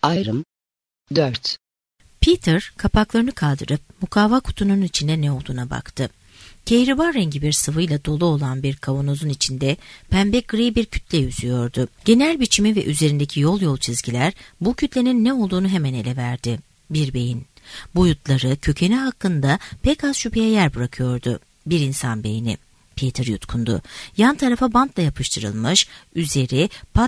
Ayrım 4. Peter kapaklarını kaldırıp mukavva kutunun içinde ne olduğuna baktı. Kehribar rengi bir sıvıyla dolu olan bir kavanozun içinde pembe gri bir kütle yüzüyordu. Genel biçimi ve üzerindeki yol çizgiler bu kütlenin ne olduğunu hemen ele verdi. Bir beyin. Boyutları, kökeni hakkında pek az şüpheye yer bırakıyordu. Bir insan beyni. Peter yutkundu. Yan tarafa bantla yapıştırılmış, üzeri Pat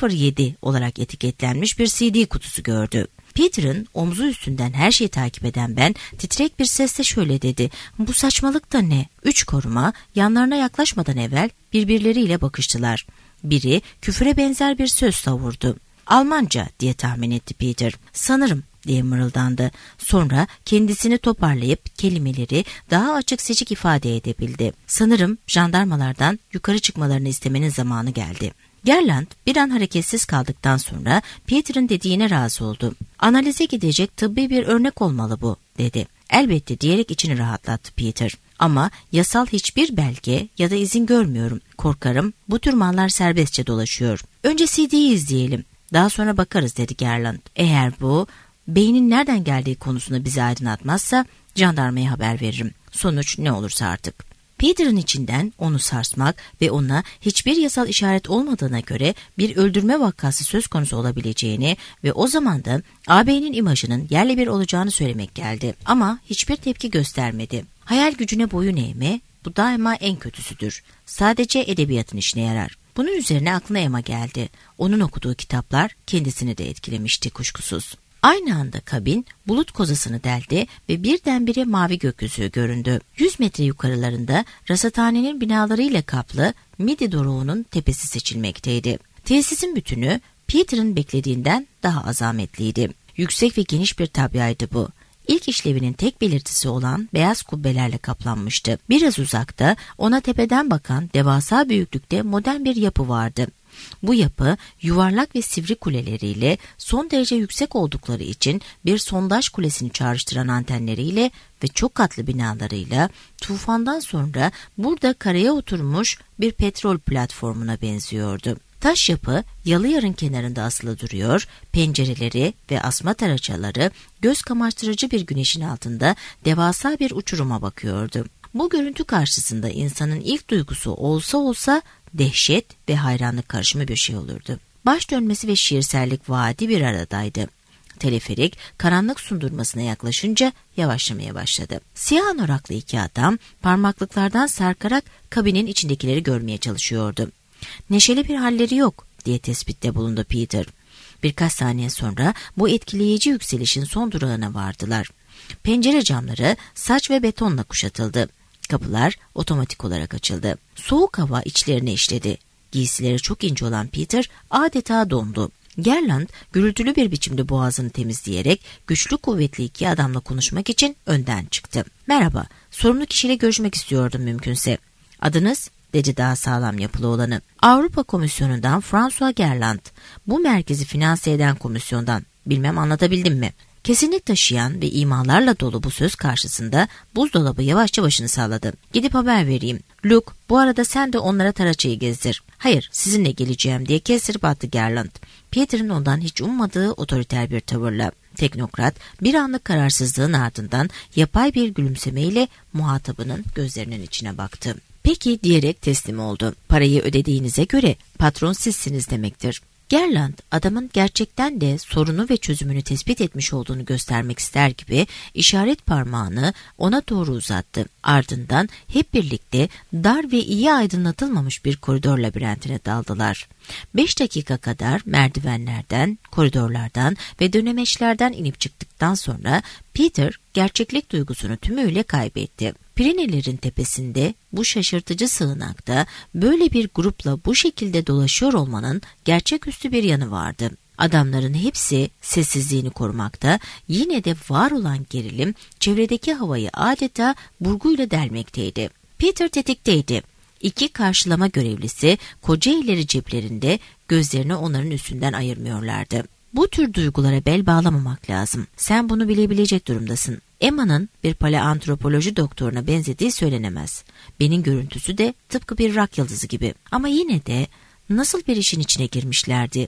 07 olarak etiketlenmiş bir CD kutusu gördü. Peter'ın omzu üstünden her şeyi takip eden ben titrek bir sesle şöyle dedi. Bu saçmalık da ne? 3 koruma yanlarına yaklaşmadan evvel birbirleriyle bakıştılar. Biri küfüre benzer bir söz savurdu. Almanca diye tahmin etti Peter. Sanırım diye mırıldandı. Sonra kendisini toparlayıp kelimeleri daha açık seçik ifade edebildi. Sanırım jandarmalardan yukarı çıkmalarını istemenin zamanı geldi. Gerland bir an hareketsiz kaldıktan sonra Peter'ın dediğine razı oldu. Analize gidecek tıbbi bir örnek olmalı bu, dedi. Elbette diyerek içini rahatlattı Peter. Ama yasal hiçbir belge ya da izin görmüyorum. Korkarım bu tür mallar serbestçe dolaşıyor. Önce CD'yi izleyelim. Daha sonra bakarız, dedi Gerland. Eğer bu beynin nereden geldiği konusunda bizi aydınlatmazsa jandarmaya haber veririm. Sonuç ne olursa artık. Peter'ın içinden onu sarsmak ve ona hiçbir yasal işaret olmadığına göre bir öldürme vakası söz konusu olabileceğini ve o zaman da ağabeyinin imajının yerle bir olacağını söylemek geldi. Ama hiçbir tepki göstermedi. Hayal gücüne boyun eğme, bu daima en kötüsüdür. Sadece edebiyatın işine yarar. Bunun üzerine aklına Emma geldi. Onun okuduğu kitaplar kendisini de etkilemişti kuşkusuz. Aynı anda kabin bulut kozasını deldi ve birdenbire mavi gökyüzü göründü. 100 metre yukarılarında rasathanenin binalarıyla kaplı Midi Doruğu'nun tepesi seçilmekteydi. Tesisin bütünü Peter'ın beklediğinden daha azametliydi. Yüksek ve geniş bir tabyaydı bu. İlk işlevinin tek belirtisi olan beyaz kubbelerle kaplanmıştı. Biraz uzakta ona tepeden bakan devasa büyüklükte modern bir yapı vardı. Bu yapı yuvarlak ve sivri kuleleriyle son derece yüksek oldukları için bir sondaj kulesini çağrıştıran antenleriyle ve çok katlı binalarıyla tufandan sonra burada karaya oturmuş bir petrol platformuna benziyordu. Taş yapı Yalıyar'ın kenarında asılı duruyor, pencereleri ve asma taraçaları göz kamaştırıcı bir güneşin altında devasa bir uçuruma bakıyordu. Bu görüntü karşısında insanın ilk duygusu olsa dehşet ve hayranlık karışımı bir şey olurdu. Baş dönmesi ve şiirsellik vaadi bir aradaydı. Teleferik karanlık sundurmasına yaklaşınca yavaşlamaya başladı. Siyah anoraklı iki adam parmaklıklardan sarkarak kabinin içindekileri görmeye çalışıyordu. Neşeli bir halleri yok diye tespitte bulundu Peter. Birkaç saniye sonra bu etkileyici yükselişin son durağına vardılar. Pencere camları saç ve betonla kuşatıldı. Kapılar otomatik olarak açıldı. Soğuk hava içlerine işledi. Giysileri çok ince olan Peter adeta dondu. Gerland gürültülü bir biçimde boğazını temizleyerek güçlü kuvvetli iki adamla konuşmak için önden çıktı. Merhaba, sorumlu kişiyle görüşmek istiyordum mümkünse. Adınız? Dedi daha sağlam yapılı olanı. Avrupa Komisyonu'ndan François Gerland. Bu merkezi finanse eden komisyondan. Bilmem anlatabildim mi? Kesinlik taşıyan ve imalarla dolu bu söz karşısında buzdolabı yavaşça başını salladı. Gidip haber vereyim. Luke, bu arada sen de onlara taraçayı gezdir. Hayır, sizinle geleceğim diye kestirip attı Gerland. Peter'ın ondan hiç ummadığı otoriter bir tavırla. Teknokrat bir anlık kararsızlığın ardından yapay bir gülümsemeyle muhatabının gözlerinin içine baktı. Peki diyerek teslim oldu. Parayı ödediğinize göre patron sizsiniz demektir. Gerland adamın gerçekten de sorunu ve çözümünü tespit etmiş olduğunu göstermek ister gibi işaret parmağını ona doğru uzattı. Ardından hep birlikte dar ve iyi aydınlatılmamış bir koridor labirentine daldılar. 5 dakika kadar merdivenlerden, koridorlardan ve dönemeçlerden inip çıktıktan sonra Peter gerçeklik duygusunu tümüyle kaybetti. Pirenelerin tepesinde bu şaşırtıcı sığınakta böyle bir grupla bu şekilde dolaşıyor olmanın gerçeküstü bir yanı vardı. Adamların hepsi sessizliğini korumakta, yine de var olan gerilim çevredeki havayı adeta burguyla delmekteydi. Peter tetikteydi. 2 karşılama görevlisi koca elleri ceplerinde, gözlerini onların üstünden ayırmıyorlardı. Bu tür duygulara bel bağlamamak lazım. Sen bunu bilebilecek durumdasın. Emma'nın bir paleantropoloji doktoruna benzediği söylenemez. Benim görüntüsü de tıpkı bir rock yıldızı gibi. Ama yine de nasıl bir işin içine girmişlerdi?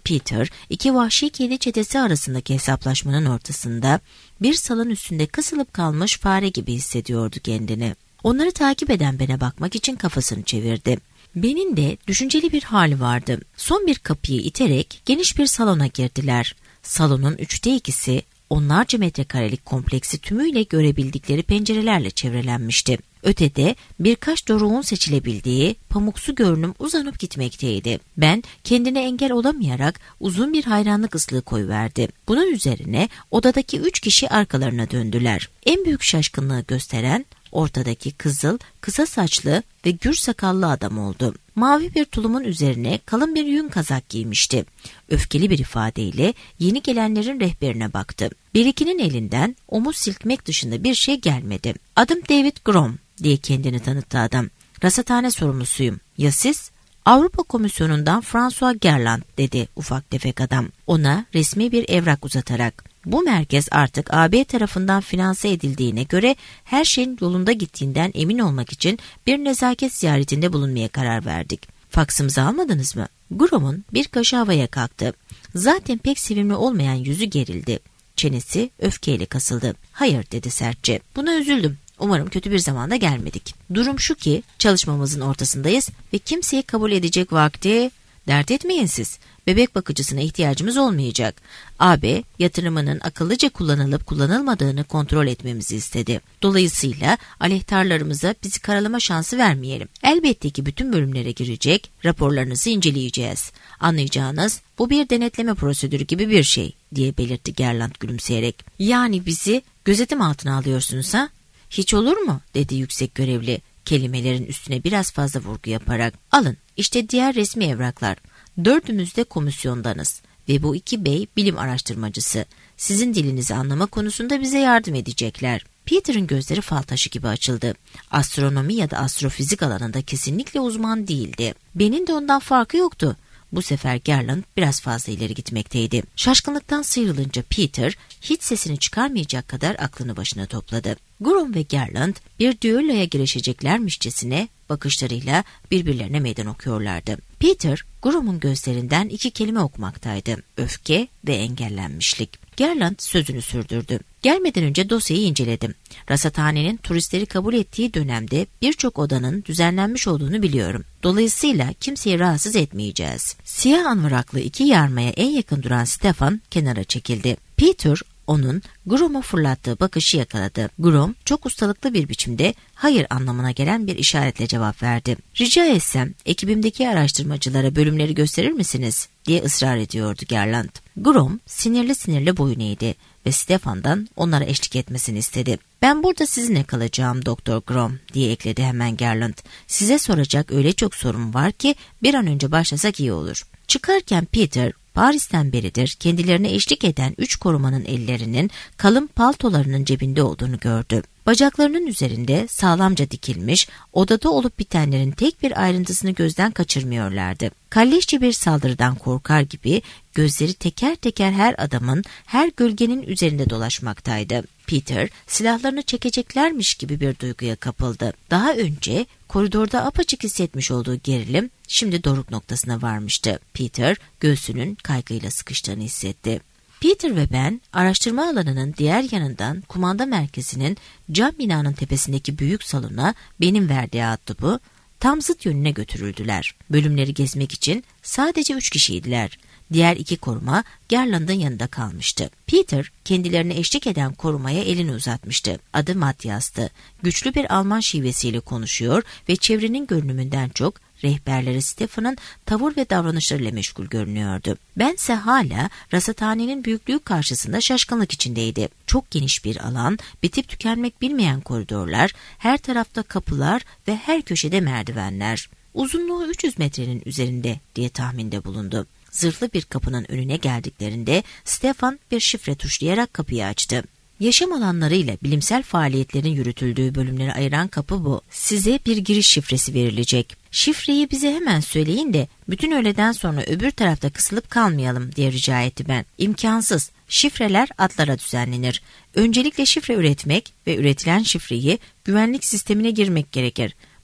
Peter, iki vahşi kedi çetesi arasındaki hesaplaşmanın ortasında bir salın üstünde kısılıp kalmış fare gibi hissediyordu kendini. Onları takip eden Ben'e bakmak için kafasını çevirdi. Ben'in de düşünceli bir hali vardı. Son bir kapıyı iterek geniş bir salona girdiler. Salonun 2/3'ü onlarca metrekarelik kompleksi tümüyle görebildikleri pencerelerle çevrelenmişti. Ötede birkaç doruğun seçilebildiği pamuksu görünüm uzanıp gitmekteydi. Ben kendine engel olamayarak uzun bir hayranlık ıslığı koyuverdi. Bunun üzerine odadaki 3 kişi arkalarına döndüler. En büyük şaşkınlığı gösteren ortadaki kızıl, kısa saçlı ve gür sakallı adam oldu. Mavi bir tulumun üzerine kalın bir yün kazak giymişti. Öfkeli bir ifadeyle yeni gelenlerin rehberine baktı. Bir ikinin elinden omuz silkmek dışında bir şey gelmedi. "Adım David Grom," diye kendini tanıttı adam. "Rasathane sorumlusuyum. Ya siz?" "Avrupa Komisyonu'ndan François Gerland," dedi ufak tefek adam ona resmi bir evrak uzatarak. "Bu merkez artık AB tarafından finanse edildiğine göre her şeyin yolunda gittiğinden emin olmak için bir nezaket ziyaretinde bulunmaya karar verdik. Faksımızı almadınız mı?" Grom'un bir kaşı havaya kalktı. Zaten pek sevimli olmayan yüzü gerildi. Çenesi öfkeyle kasıldı. "Hayır," dedi sertçe. "Buna üzüldüm. Umarım kötü bir zamanda gelmedik. Durum şu ki çalışmamızın ortasındayız ve kimseyi kabul edecek vakti..." "Dert etmeyin siz. Bebek bakıcısına ihtiyacımız olmayacak. AB yatırımının akıllıca kullanılıp kullanılmadığını kontrol etmemizi istedi. Dolayısıyla aleyhtarlarımıza bizi karalama şansı vermeyelim. Elbette ki bütün bölümlere girecek, raporlarınızı inceleyeceğiz. Anlayacağınız bu bir denetleme prosedürü gibi bir şey," diye belirtti Gerland gülümseyerek. "Yani bizi gözetim altına alıyorsunuz ha?" "Hiç olur mu?" dedi yüksek görevli kelimelerin üstüne biraz fazla vurgu yaparak. "Alın, işte diğer resmi evraklar. 4'ümüz de komisyondanız ve bu 2 bey bilim araştırmacısı. Sizin dilinizi anlama konusunda bize yardım edecekler." Peter'ın gözleri fal taşı gibi açıldı. Astronomi ya da astrofizik alanında kesinlikle uzman değildi. Ben'in de ondan farkı yoktu. Bu sefer Gerland biraz fazla ileri gitmekteydi. Şaşkınlıktan sıyrılınca Peter hiç sesini çıkarmayacak kadar aklını başına topladı. Grom ve Gerland bir düelloya girişeceklermişçesine bakışlarıyla birbirlerine meydan okuyorlardı. Peter, Grom'un gözlerinden 2 kelime okumaktaydı: öfke ve engellenmişlik. Gerland sözünü sürdürdü. "Gelmeden önce dosyayı inceledim. Rasathanenin turistleri kabul ettiği dönemde birçok odanın düzenlenmiş olduğunu biliyorum. Dolayısıyla kimseyi rahatsız etmeyeceğiz." Siyah anvıraklı 2 yarmaya en yakın duran Stefan kenara çekildi. Peter onun Grom'a fırlattığı bakışı yakaladı. Grom çok ustalıklı bir biçimde hayır anlamına gelen bir işaretle cevap verdi. "Rica etsem ekibimdeki araştırmacılara bölümleri gösterir misiniz?" diye ısrar ediyordu Gerland. Grom sinirli boyun eğdi ve Stefan'dan onlara eşlik etmesini istedi. "Ben burada sizinle kalacağım Doktor Grom," diye ekledi hemen Gerland. "Size soracak öyle çok sorum var ki bir an önce başlasak iyi olur." Çıkarken Peter, Paris'ten beridir kendilerine eşlik eden 3 korumanın ellerinin kalın paltolarının cebinde olduğunu gördü. Bacaklarının üzerinde sağlamca dikilmiş, odada olup bitenlerin tek bir ayrıntısını gözden kaçırmıyorlardı. Kalleşçe bir saldırıdan korkar gibi gözleri teker teker her adamın, her gölgenin üzerinde dolaşmaktaydı. Peter silahlarını çekeceklermiş gibi bir duyguya kapıldı. Daha önce koridorda apaçık hissetmiş olduğu gerilim şimdi doruk noktasına varmıştı. Peter göğsünün kaygıyla sıkıştığını hissetti. Peter ve ben araştırma alanının diğer yanından kumanda merkezinin cam binanın tepesindeki büyük salona, benim verdiği adlı bu, tam zıt yönüne götürüldüler. Bölümleri gezmek için sadece 3 kişiydiler. Diğer 2 koruma Gerland'ın yanında kalmıştı. Peter kendilerine eşlik eden korumaya elini uzatmıştı. Adı Matthias'tı. Güçlü bir Alman şivesiyle konuşuyor ve çevrenin görünümünden çok rehberleri Stefan'ın tavır ve davranışlarıyla meşgul görünüyordu. Bense hala rasathanenin büyüklüğü karşısında şaşkınlık içindeydi. Çok geniş bir alan, bitip tükenmek bilmeyen koridorlar, her tarafta kapılar ve her köşede merdivenler. Uzunluğu 300 metrenin üzerinde diye tahminde bulundu. Zırhlı bir kapının önüne geldiklerinde Stefan bir şifre tuşlayarak kapıyı açtı. Yaşam alanlarıyla bilimsel faaliyetlerin yürütüldüğü bölümleri ayıran kapı bu. Size bir giriş şifresi verilecek. Şifreyi bize hemen söyleyin de bütün öğleden sonra öbür tarafta kısılıp kalmayalım diye rica etti ben. İmkansız. Şifreler atlara düzenlenir. Öncelikle şifre üretmek ve üretilen şifreyi güvenlik sistemine girmek gerekir.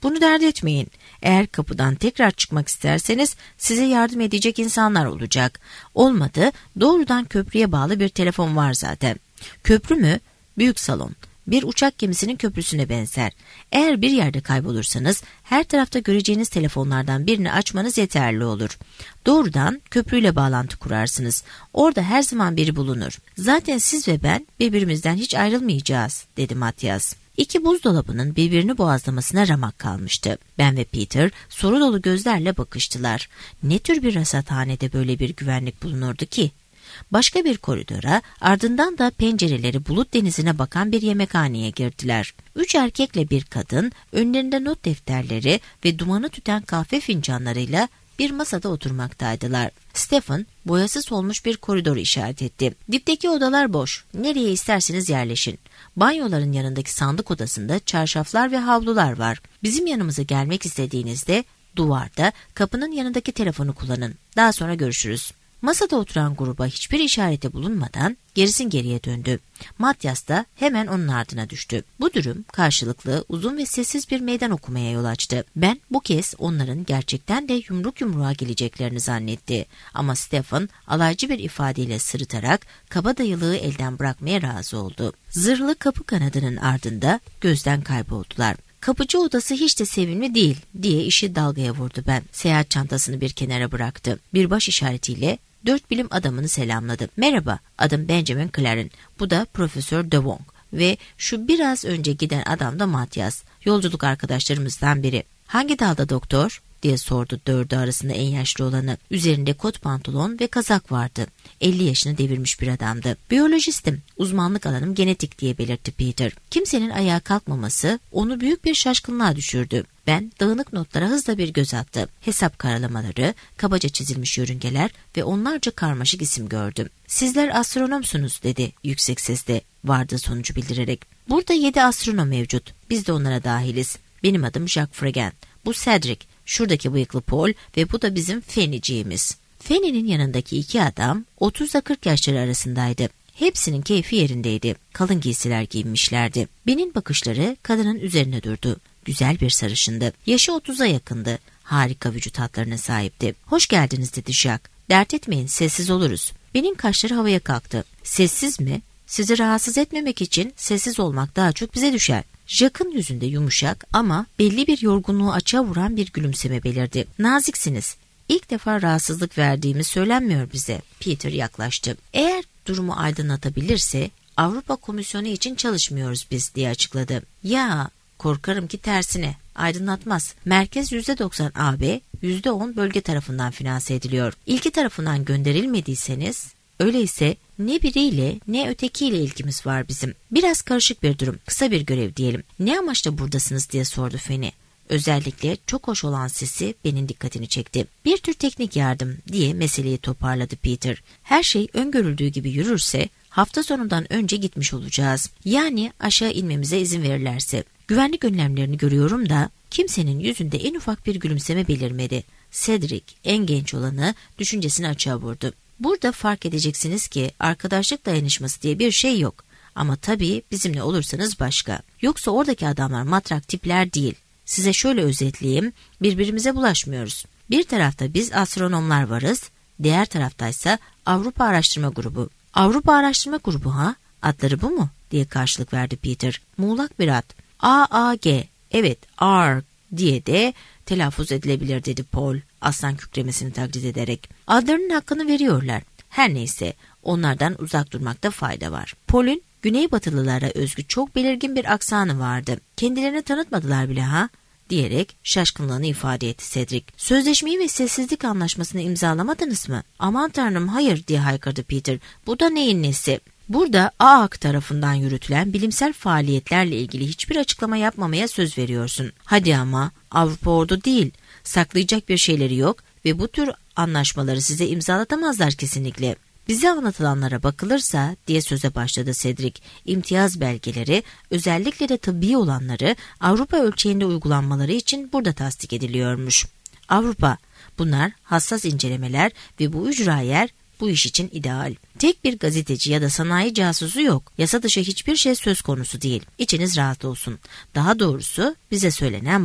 Bunu dert etmeyin. Eğer kapıdan tekrar çıkmak isterseniz size yardım edecek insanlar olacak. Olmadı, doğrudan köprüye bağlı bir telefon var zaten. Köprü mü? Büyük salon. Bir uçak gemisinin köprüsüne benzer. Eğer bir yerde kaybolursanız her tarafta göreceğiniz telefonlardan birini açmanız yeterli olur. Doğrudan köprüyle bağlantı kurarsınız. Orada her zaman biri bulunur. Zaten siz ve ben birbirimizden hiç ayrılmayacağız, dedi Matyas. İki buzdolabının birbirini boğazlamasına ramak kalmıştı. Ben ve Peter soru dolu gözlerle bakıştılar. Ne tür bir rasathanede böyle bir güvenlik bulunurdu ki? Başka bir koridora, ardından da pencereleri bulut denizine bakan bir yemekhaneye girdiler. 3 erkekle bir kadın, önlerinde not defterleri ve dumanı tüten kahve fincanlarıyla bir masada oturmaktaydılar. Stephen, boyası solmuş bir koridoru işaret etti. Dipteki odalar boş, nereye isterseniz yerleşin. Banyoların yanındaki sandık odasında çarşaflar ve havlular var. Bizim yanımıza gelmek istediğinizde duvarda, kapının yanındaki telefonu kullanın. Daha sonra görüşürüz. Masada oturan gruba hiçbir işarete bulunmadan gerisin geriye döndü. Matyas da hemen onun ardına düştü. Bu durum karşılıklı, uzun ve sessiz bir meydan okumaya yol açtı. Ben bu kez onların gerçekten de yumruk yumruğa geleceklerini zannetti. Ama Stephen alaycı bir ifadeyle sırıtarak kabadayılığı elden bırakmaya razı oldu. Zırhlı kapı kanadının ardında gözden kayboldular. Kapıcı odası hiç de sevimli değil diye işi dalgaya vurdu ben. Seyahat çantasını bir kenara bıraktı. Bir baş işaretiyle 4 bilim adamını selamladı. Merhaba, adım Benjamin Claren. Bu da Profesör De Wong ve şu biraz önce giden adam da Matyas. Yolculuk arkadaşlarımızdan biri. Hangi dalda doktor? Diye sordu dördü arasında en yaşlı olanı. Üzerinde kot pantolon ve kazak vardı. 50 yaşını devirmiş bir adamdı. Biyolojistim. Uzmanlık alanım genetik diye belirtti Peter. Kimsenin ayağa kalkmaması onu büyük bir şaşkınlığa düşürdü. Ben dağınık notlara hızla bir göz attım. Hesap karalamaları, kabaca çizilmiş yörüngeler ve onlarca karmaşık isim gördüm. Sizler astronomsunuz dedi yüksek sesle vardı sonucu bildirerek. Burada 7 astronom mevcut. Biz de onlara dahiliz. Benim adım Jacques Fregan. Bu Cedric. Şuradaki bıyıklı Paul ve bu da bizim Feniciğimiz. Feni'nin yanındaki iki adam 30 ile 40 yaşları arasındaydı. Hepsinin keyfi yerindeydi. Kalın giysiler giyinmişlerdi. Ben'in bakışları kadının üzerine durdu. Güzel bir sarışındı. Yaşı 30'a yakındı. Harika vücut hatlarına sahipti. Hoş geldiniz dedi Jacques. Dert etmeyin, sessiz oluruz. Ben'in kaşları havaya kalktı. Sessiz mi? Sizi rahatsız etmemek için sessiz olmak daha çok bize düşer. Jacques'ın yüzünde yumuşak ama belli bir yorgunluğu açığa vuran bir gülümseme belirdi. Naziksiniz. İlk defa rahatsızlık verdiğimi söylenmiyor bize. Peter yaklaştı. Eğer durumu aydınlatabilirse Avrupa Komisyonu için çalışmıyoruz biz diye açıkladı. Ya korkarım ki tersine. Aydınlatmaz. Merkez %90 AB, %10 bölge tarafından finanse ediliyor. İlki tarafından gönderilmediyseniz, öyleyse ne biriyle ne ötekiyle ilgimiz var bizim. Biraz karışık bir durum. Kısa bir görev diyelim. Ne amaçla buradasınız diye sordu Feni. Özellikle çok hoş olan sesi Ben'in dikkatini çekti. Bir tür teknik yardım diye meseleyi toparladı Peter. Her şey öngörüldüğü gibi yürürse hafta sonundan önce gitmiş olacağız. Yani aşağı inmemize izin verirlerse. Güvenlik önlemlerini görüyorum da kimsenin yüzünde en ufak bir gülümseme belirmedi. Cedric, en genç olanı, düşüncesini açığa vurdu. Burada fark edeceksiniz ki arkadaşlık dayanışması diye bir şey yok. Ama tabii bizimle olursanız başka. Yoksa oradaki adamlar matrak tipler değil. Size şöyle özetleyeyim, birbirimize bulaşmıyoruz. Bir tarafta biz astronomlar varız, diğer taraftaysa Avrupa Araştırma Grubu. Avrupa Araştırma Grubu ha? Adları bu mu? Diye karşılık verdi Peter. Muğlak bir ad. AAG, evet ARG diye de telaffuz edilebilir dedi Paul, aslan kükremesini taklit ederek. Adlarının hakkını veriyorlar. Her neyse, onlardan uzak durmakta fayda var. Paul'ün Güneybatılılara özgü çok belirgin bir aksanı vardı. Kendilerini tanıtmadılar bile ha? Diyerek şaşkınlığını ifade etti Cedric. Sözleşmeyi ve sessizlik anlaşmasını imzalamadınız mı? Aman tanrım hayır diye haykırdı Peter. Bu da neyin nesi? Burada AAK tarafından yürütülen bilimsel faaliyetlerle ilgili hiçbir açıklama yapmamaya söz veriyorsun. Hadi ama Avrupa ordu değil. Saklayacak bir şeyleri yok ve bu tür anlaşmaları size imzalatamazlar kesinlikle. Bize anlatılanlara bakılırsa diye söze başladı Cedric. İmtiyaz belgeleri, özellikle de tıbbi olanları Avrupa ölçeğinde uygulanmaları için burada tasdik ediliyormuş. Avrupa, bunlar hassas incelemeler ve bu ücra yer bu iş için ideal. Tek bir gazeteci ya da sanayi casusu yok. Yasa dışı hiçbir şey söz konusu değil. İçiniz rahat olsun. Daha doğrusu bize söylenen bu.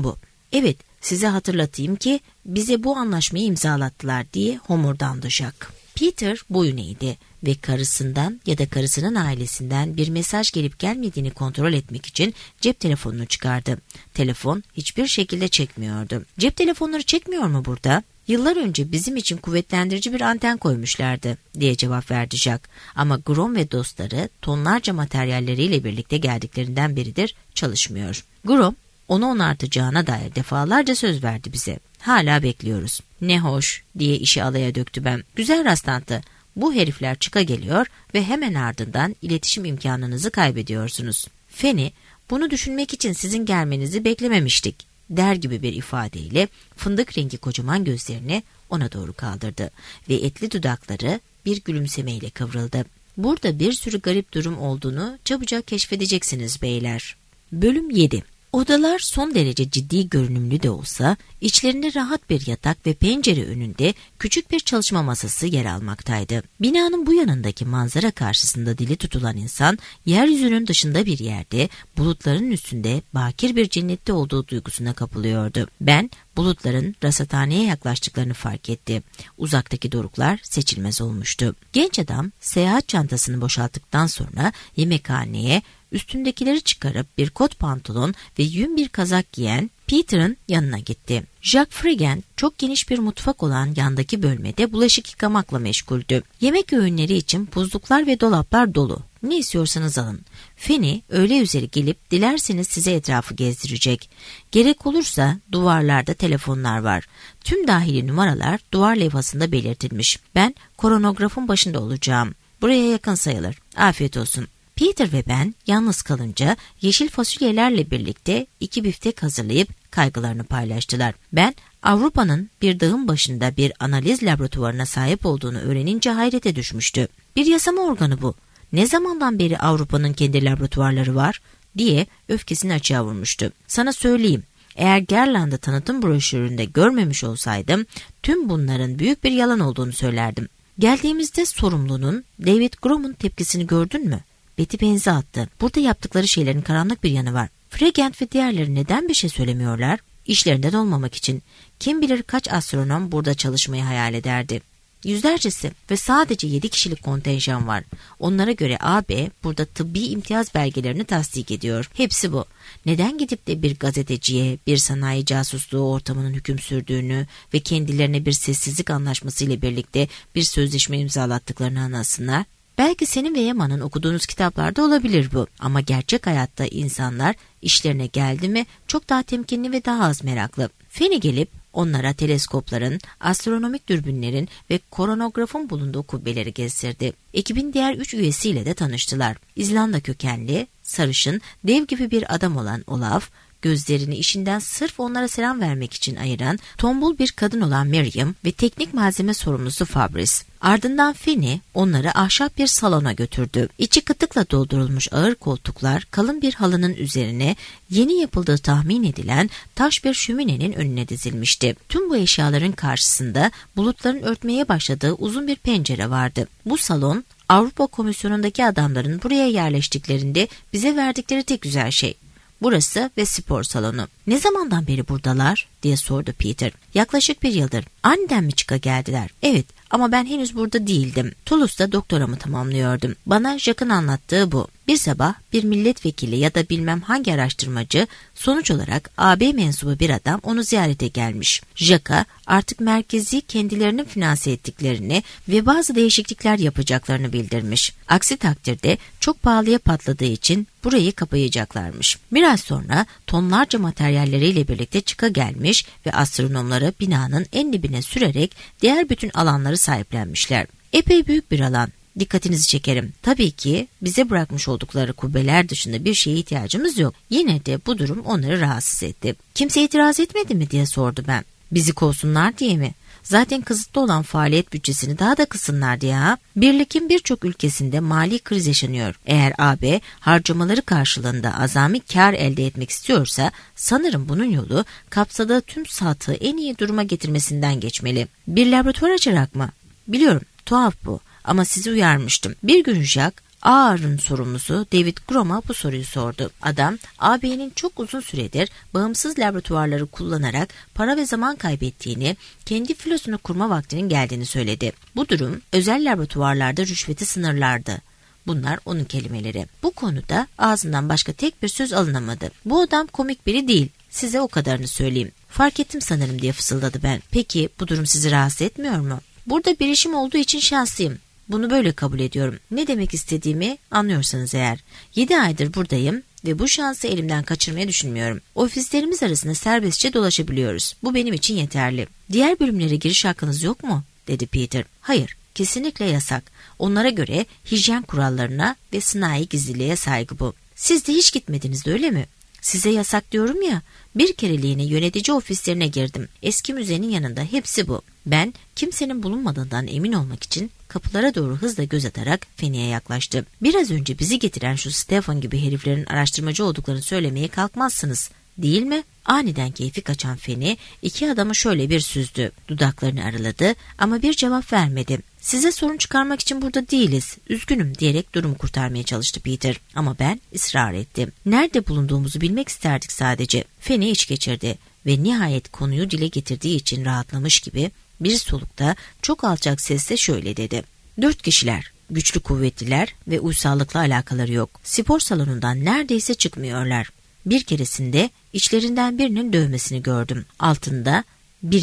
Evet, size hatırlatayım ki bize bu anlaşmayı imzalattılar diye homurdandı Jack. Peter boyun eğdi ve karısından ya da karısının ailesinden bir mesaj gelip gelmediğini kontrol etmek için cep telefonunu çıkardı. Telefon hiçbir şekilde çekmiyordu. Cep telefonları çekmiyor mu burada? Yıllar önce bizim için kuvvetlendirici bir anten koymuşlardı diye cevap verdi Jack. Ama Grom ve dostları tonlarca materyalleriyle birlikte geldiklerinden beridir çalışmıyor. Grom onu onartacağına dair defalarca söz verdi bize. Hala bekliyoruz. Ne hoş diye işi alaya döktü ben. Güzel rastlantı. Bu herifler çıka geliyor ve hemen ardından iletişim imkanınızı kaybediyorsunuz. Fanny, bunu düşünmek için sizin gelmenizi beklememiştik der gibi bir ifadeyle fındık rengi kocaman gözlerini ona doğru kaldırdı ve etli dudakları bir gülümsemeyle kıvrıldı. Burada bir sürü garip durum olduğunu çabucak keşfedeceksiniz beyler. Bölüm 7. Odalar son derece ciddi görünümlü de olsa içlerinde rahat bir yatak ve pencere önünde küçük bir çalışma masası yer almaktaydı. Binanın bu yanındaki manzara karşısında dili tutulan insan yeryüzünün dışında bir yerde bulutların üstünde bakir bir cennette olduğu duygusuna kapılıyordu. Ben bulutların rasathaneye yaklaştıklarını fark etti. Uzaktaki doruklar seçilmez olmuştu. Genç adam seyahat çantasını boşalttıktan sonra yemekhaneye üstündekileri çıkarıp bir kot pantolon ve yün bir kazak giyen Peter'ın yanına gitti. Jack Fregan çok geniş bir mutfak olan yandaki bölmede bulaşık yıkamakla meşguldü. Yemek öğünleri için buzluklar ve dolaplar dolu. Ne istiyorsanız alın. Fanny öğle üzeri gelip dilerseniz size etrafı gezdirecek. Gerek olursa duvarlarda telefonlar var. Tüm dahili numaralar duvar levhasında belirtilmiş. Ben koronografın başında olacağım. Buraya yakın sayılır. Afiyet olsun. Peter ve ben yalnız kalınca yeşil fasulyelerle birlikte 2 biftek hazırlayıp kaygılarını paylaştılar. Ben Avrupa'nın bir dağın başında bir analiz laboratuvarına sahip olduğunu öğrenince hayrete düşmüştü. Bir yasama organı bu. Ne zamandan beri Avrupa'nın kendi laboratuvarları var diye öfkesini açığa vurmuştu. Sana söyleyeyim, eğer Gerland'ı tanıtım broşüründe görmemiş olsaydım tüm bunların büyük bir yalan olduğunu söylerdim. Geldiğimizde sorumlunun David Grom'un tepkisini gördün mü? Beti benzi attı. Burada yaptıkları şeylerin karanlık bir yanı var. Fregent ve diğerleri neden bir şey söylemiyorlar? İşlerinden olmamak için. Kim bilir kaç astronom burada çalışmayı hayal ederdi. Yüzlercesi ve sadece 7 kişilik kontenjan var. Onlara göre AB burada tıbbi imtiyaz belgelerini tasdik ediyor. Hepsi bu. Neden gidip de bir gazeteciye bir sanayi casusluğu ortamının hüküm sürdüğünü ve kendilerine bir sessizlik anlaşması ile birlikte bir sözleşme imzalattıklarını anlasınlar? Belki senin ve Yama'nın okuduğunuz kitaplarda olabilir bu. Ama gerçek hayatta insanlar işlerine geldi mi çok daha temkinli ve daha az meraklı. Fanny gelip onlara teleskopların, astronomik dürbünlerin ve koronografın bulunduğu kubbeleri gezdirdi. Ekibin diğer 3 üyesiyle de tanıştılar. İzlanda kökenli, sarışın, dev gibi bir adam olan Olaf, gözlerini işinden sırf onlara selam vermek için ayıran tombul bir kadın olan Miriam ve teknik malzeme sorumlusu Fabrice. Ardından Fanny onları ahşap bir salona götürdü. İçi kıtıkla doldurulmuş ağır koltuklar kalın bir halının üzerine yeni yapıldığı tahmin edilen taş bir şöminenin önüne dizilmişti. Tüm bu eşyaların karşısında bulutların örtmeye başladığı uzun bir pencere vardı. Bu salon Avrupa Komisyonu'ndaki adamların buraya yerleştiklerinde bize verdikleri tek güzel şey. Burası ve spor salonu. Ne zamandan beri buradalar diye sordu Peter. Yaklaşık 1 yıldır. Aniden mi çıka geldiler? Evet, ama ben henüz burada değildim. Toulouse'da doktoramı tamamlıyordum. Bana Jack'ın anlattığı bu. Bir sabah bir milletvekili ya da bilmem hangi araştırmacı sonuç olarak AB mensubu bir adam onu ziyarete gelmiş. Jack'a artık merkezi kendilerinin finanse ettiklerini ve bazı değişiklikler yapacaklarını bildirmiş. Aksi takdirde çok pahalıya patladığı için burayı kapayacaklarmış. Biraz sonra tonlarca materyalleriyle birlikte çıka gelmiş ve astronomları binanın en dibine sürerek diğer bütün alanları sahiplenmişler. Epey büyük bir alan. Dikkatinizi çekerim. Tabii ki bize bırakmış oldukları kubbeler dışında bir şeye ihtiyacımız yok. Yine de bu durum onları rahatsız etti. Kimse itiraz etmedi mi diye sordu ben. Bizi kovsunlar diye mi? Zaten kısıtlı olan faaliyet bütçesini daha da kısınlar diye ha. Birlikin birçok ülkesinde mali kriz yaşanıyor. Eğer AB harcamaları karşılığında azami kar elde etmek istiyorsa sanırım bunun yolu kapsadığı tüm satığı en iyi duruma getirmesinden geçmeli. Bir laboratuvar açarak mı? Biliyorum, tuhaf bu. Ama sizi uyarmıştım. Bir gün Jack AR'ın sorumlusu David Grom'a bu soruyu sordu. Adam, AB'nin çok uzun süredir bağımsız laboratuvarları kullanarak para ve zaman kaybettiğini, kendi filosunu kurma vaktinin geldiğini söyledi. Bu durum özel laboratuvarlarda rüşveti sınırlardı. Bunlar onun kelimeleri. Bu konuda ağzından başka tek bir söz alınamadı. Bu adam komik biri değil. Size o kadarını söyleyeyim. Fark ettim sanırım diye fısıldadı Ben. Peki bu durum sizi rahatsız etmiyor mu? Burada bir işim olduğu için şanslıyım. Bunu böyle kabul ediyorum. Ne demek istediğimi anlıyorsanız eğer. 7 aydır buradayım ve bu şansı elimden kaçırmayı düşünmüyorum. Ofislerimiz arasında serbestçe dolaşabiliyoruz. Bu benim için yeterli. Diğer bölümlere giriş hakkınız yok mu? Dedi Peter. Hayır, kesinlikle yasak. Onlara göre hijyen kurallarına ve sınai gizliliğe saygı bu. Siz de hiç gitmediniz öyle mi? Size yasak diyorum ya. Bir kereliğine yönetici ofislerine girdim. Eski müzenin yanında hepsi bu. Ben kimsenin bulunmadığından emin olmak için kapılara doğru hızla göz atarak Fanny'e yaklaştı. Biraz önce bizi getiren şu Stefan gibi heriflerin araştırmacı olduklarını söylemeye kalkmazsınız, değil mi? Aniden keyfi kaçan Fanny iki adamı şöyle bir süzdü. Dudaklarını araladı ama bir cevap vermedi. Size sorun çıkarmak için burada değiliz. Üzgünüm diyerek durumu kurtarmaya çalıştı Peter. Ama ben ısrar ettim. Nerede bulunduğumuzu bilmek isterdik sadece. Fanny iç geçirdi ve nihayet konuyu dile getirdiği için rahatlamış gibi bir solukta çok alçak sesle şöyle dedi. 4 kişiler. Güçlü kuvvetliler ve uysallıkla alakaları yok. Spor salonundan neredeyse çıkmıyorlar. Bir keresinde içlerinden birinin dövmesini gördüm. Altında 1.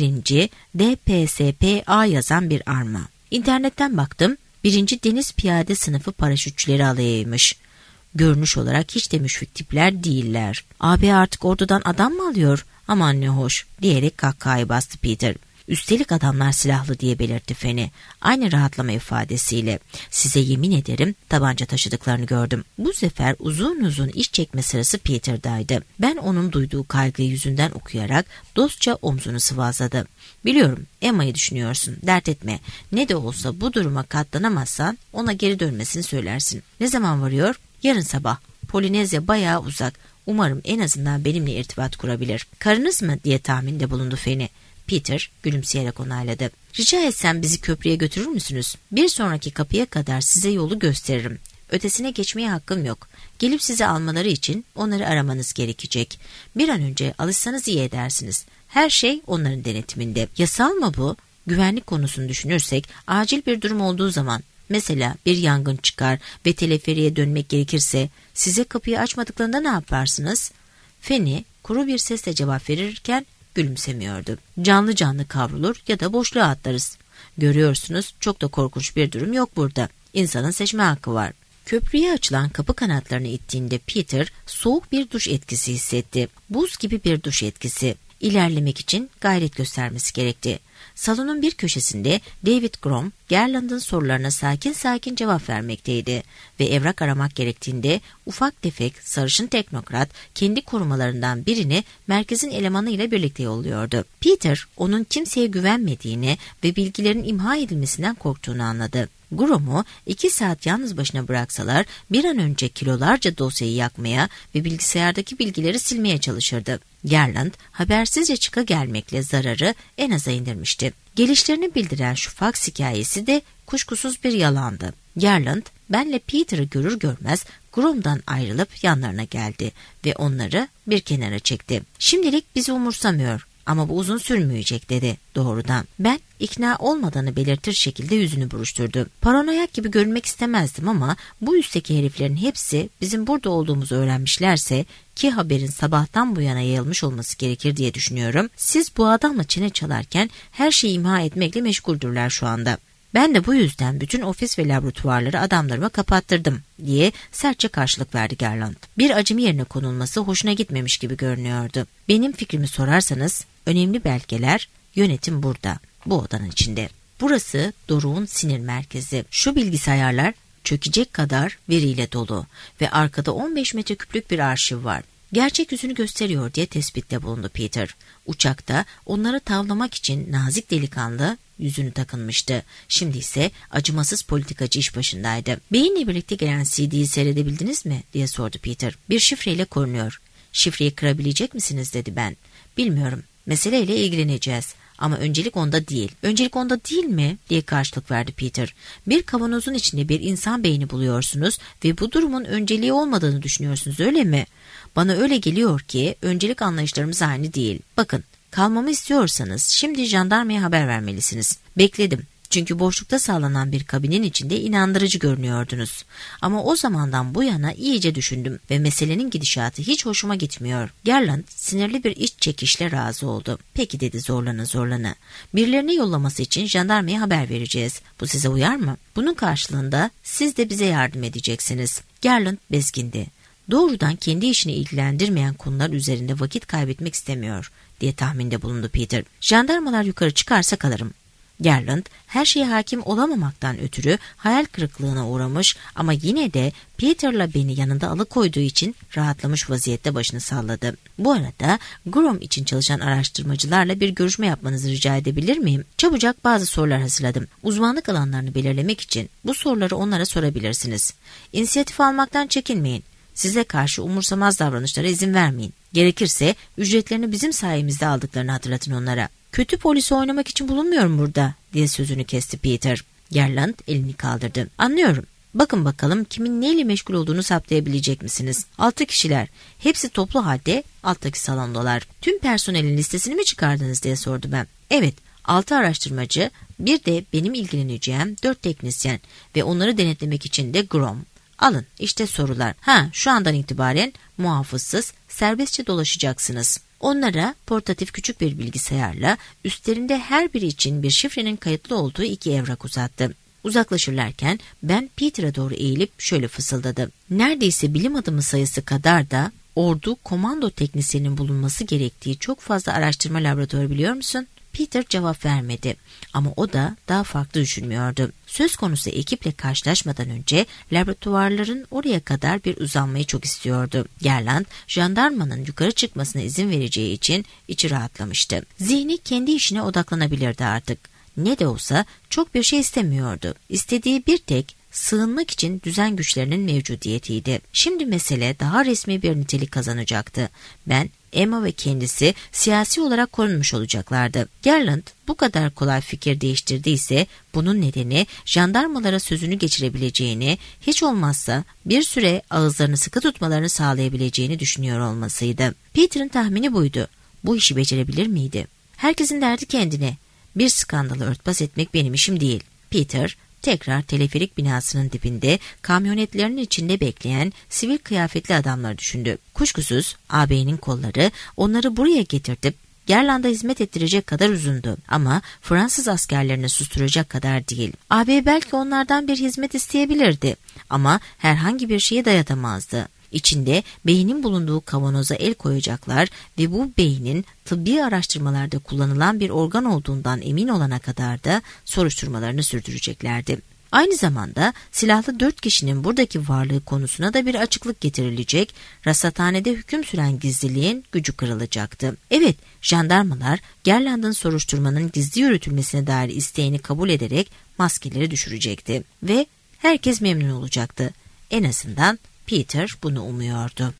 DPSPA yazan bir arma. İnternetten baktım. 1. Deniz Piyade Sınıfı Paraşütçüleri alayıymış. Görünüş olarak hiç de müşfik tipler değiller. Abi artık ordudan adam mı alıyor? Aman ne hoş diyerek kahkahayı bastı Peter. Üstelik adamlar silahlı diye belirtti Fanny. Aynı rahatlama ifadesiyle. Size yemin ederim tabanca taşıdıklarını gördüm. Bu sefer uzun uzun iş çekme sırası Peter'daydı. Ben onun duyduğu kaygıyı yüzünden okuyarak dostça omzunu sıvazladı. Biliyorum Emma'yı düşünüyorsun. Dert etme. Ne de olsa bu duruma katlanamazsan ona geri dönmesini söylersin. Ne zaman varıyor? Yarın sabah. Polinezya bayağı uzak. Umarım en azından benimle irtibat kurabilir. Karınız mı diye tahminde bulundu Fanny. Peter gülümseyerek onayladı. Rica etsem bizi köprüye götürür müsünüz? Bir sonraki kapıya kadar size yolu gösteririm. Ötesine geçmeye hakkım yok. Gelip sizi almaları için onları aramanız gerekecek. Bir an önce alışsanız iyi edersiniz. Her şey onların denetiminde. Yasal mı bu? Güvenlik konusunu düşünürsek acil bir durum olduğu zaman, mesela bir yangın çıkar ve teleferiye dönmek gerekirse size kapıyı açmadıklarında ne yaparsınız? Fanny kuru bir sesle cevap verirken gülümsemiyordu. Canlı canlı kavrulur ya da boşluğa atlarız. Görüyorsunuz çok da korkunç bir durum yok burada. İnsanın seçme hakkı var. Köprüye açılan kapı kanatlarını ittiğinde Peter soğuk bir duş etkisi hissetti. Buz gibi bir duş etkisi. İlerlemek için gayret göstermesi gerekti. Salonun bir köşesinde David Grom, Garland'ın sorularına sakin sakin cevap vermekteydi ve evrak aramak gerektiğinde ufak tefek sarışın teknokrat kendi korumalarından birini merkezin elemanıyla birlikte yolluyordu. Peter onun kimseye güvenmediğini ve bilgilerin imha edilmesinden korktuğunu anladı. Grom'u 2 saat yalnız başına bıraksalar bir an önce kilolarca dosyayı yakmaya ve bilgisayardaki bilgileri silmeye çalışırdı. Garland habersizce gelmekle zararı en aza indirmişti. Gelişlerini bildiren şu faks hikayesi de kuşkusuz bir yalandı. Garland benle Peter'ı görür görmez Grom'dan ayrılıp yanlarına geldi ve onları bir kenara çekti. Şimdilik bizi umursamıyor. Ama bu uzun sürmeyecek dedi doğrudan. Ben ikna olmadığını belirtir şekilde yüzünü buruşturdu. Paranoyak gibi görünmek istemezdim ama bu üstteki heriflerin hepsi bizim burada olduğumuzu öğrenmişlerse ki haberin sabahtan bu yana yayılmış olması gerekir diye düşünüyorum. Siz bu adamla çene çalarken her şeyi imha etmekle meşguldürler şu anda. Ben de bu yüzden bütün ofis ve laboratuvarları adamlarıma kapattırdım diye sertçe karşılık verdi Garland. Bir acemi yerine konulması hoşuna gitmemiş gibi görünüyordu. Benim fikrimi sorarsanız önemli belgeler, yönetim burada, bu odanın içinde. Burası Doruk'un sinir merkezi. Şu bilgisayarlar çökecek kadar veriyle dolu ve arkada 15 metreküplük bir arşiv var. Gerçek yüzünü gösteriyor diye tespitte bulundu Peter. Uçakta onları tavlamak için nazik delikanlı yüzünü takınmıştı. Şimdi ise acımasız politikacı iş başındaydı. Beyinle birlikte gelen CD'yi seyredebildiniz mi diye sordu Peter. Bir şifreyle korunuyor. Şifreyi kırabilecek misiniz dedi ben. Bilmiyorum. Meseleyle ilgileneceğiz. Ama öncelik onda değil. Öncelik onda değil mi? Diye karşılık verdi Peter. Bir kavanozun içinde bir insan beyni buluyorsunuz ve bu durumun önceliği olmadığını düşünüyorsunuz, öyle mi? Bana öyle geliyor ki öncelik anlayışlarımız aynı değil. Bakın, kalmamı istiyorsanız şimdi jandarmaya haber vermelisiniz. Bekledim. Çünkü boşlukta sağlanan bir kabinin içinde inandırıcı görünüyordunuz. Ama o zamandan bu yana iyice düşündüm ve meselenin gidişatı hiç hoşuma gitmiyor. Garland sinirli bir iç çekişle razı oldu. Peki dedi zorlana. Birilerini yollaması için jandarmaya haber vereceğiz. Bu size uyar mı? Bunun karşılığında siz de bize yardım edeceksiniz. Garland bezgindi. Doğrudan kendi işini ilgilendirmeyen konular üzerinde vakit kaybetmek istemiyor diye tahminde bulundu Peter. Jandarmalar yukarı çıkarsa kalırım. Garland her şeye hakim olamamaktan ötürü hayal kırıklığına uğramış ama yine de Peter'la beni yanında alıkoyduğu için rahatlamış vaziyette başını salladı. Bu arada Grom için çalışan araştırmacılarla bir görüşme yapmanızı rica edebilir miyim? Çabucak bazı sorular hazırladım. Uzmanlık alanlarını belirlemek için bu soruları onlara sorabilirsiniz. İnisiyatif almaktan çekinmeyin. Size karşı umursamaz davranışlara izin vermeyin. Gerekirse ücretlerini bizim sayemizde aldıklarını hatırlatın onlara. Kötü polisi oynamak için bulunmuyorum burada diye sözünü kesti Peter. Garland elini kaldırdı. Anlıyorum. Bakın bakalım kimin neyle meşgul olduğunu saptayabilecek misiniz? 6 kişiler. Hepsi toplu halde alttaki salondalar. Tüm personelin listesini mi çıkardınız diye sordu ben. Evet. 6 araştırmacı, bir de benim ilgileneceğim 4 teknisyen ve onları denetlemek için de Grom. Alın işte sorular. Şu andan itibaren muhafızsız serbestçe dolaşacaksınız. Onlara portatif küçük bir bilgisayarla üstlerinde her biri için bir şifrenin kayıtlı olduğu 2 evrak uzattı. Uzaklaşırlarken ben Peter'a doğru eğilip şöyle fısıldadım. Neredeyse bilim adamı sayısı kadar da ordu komando teknisyeninin bulunması gerektiği çok fazla araştırma laboratuvarı biliyor musun? Peter cevap vermedi ama o da daha farklı düşünmüyordu. Söz konusu ekiple karşılaşmadan önce laboratuvarların oraya kadar bir uzanmayı çok istiyordu. Garland, jandarmanın yukarı çıkmasına izin vereceği için içi rahatlamıştı. Zihni kendi işine odaklanabilirdi artık. Ne de olsa çok bir şey istemiyordu. İstediği bir tek sığınmak için düzen güçlerinin mevcudiyetiydi. Şimdi mesele daha resmi bir nitelik kazanacaktı. Ben, Emma ve kendisi siyasi olarak korunmuş olacaklardı. Garland bu kadar kolay fikir değiştirdiyse bunun nedeni jandarmalara sözünü geçirebileceğini, hiç olmazsa bir süre ağızlarını sıkı tutmalarını sağlayabileceğini düşünüyor olmasıydı. Peter'ın tahmini buydu. Bu işi becerebilir miydi? Herkesin derdi kendine. Bir skandalı örtbas etmek benim işim değil. Peter tekrar teleferik binasının dibinde kamyonetlerinin içinde bekleyen sivil kıyafetli adamları düşündü. Kuşkusuz ağabeyinin kolları onları buraya getirtip Garland'a hizmet ettirecek kadar uzundu ama Fransız askerlerini susturacak kadar değil. Ağabey belki onlardan bir hizmet isteyebilirdi ama herhangi bir şeye dayatamazdı. İçinde beynin bulunduğu kavanoza el koyacaklar ve bu beynin tıbbi araştırmalarda kullanılan bir organ olduğundan emin olana kadar da soruşturmalarını sürdüreceklerdi. Aynı zamanda silahlı 4 kişinin buradaki varlığı konusuna da bir açıklık getirilecek, rasathanede hüküm süren gizliliğin gücü kırılacaktı. Evet, jandarmalar Garland'ın soruşturmanın gizli yürütülmesine dair isteğini kabul ederek maskeleri düşürecekti ve herkes memnun olacaktı. En azından Peter bunu umuyordu.